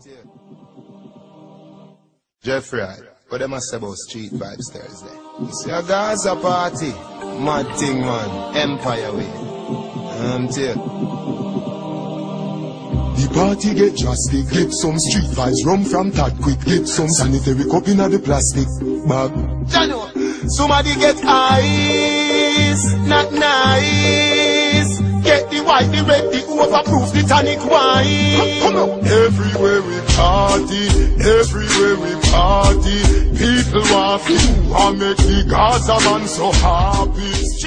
Jeffrey, what them a say about Street Vibes Thursday? You see a Gaza party, mad thing man, Empire way. The party get drastic, get some street vibes, rum from Tad quick, get some sanitary cup in the plastic bag. Somebody get ice, not nice. Get the white, the red, the overproof, the tonic wine. Come on. Everywhere we party, people want to, I make the Gaza man so happy.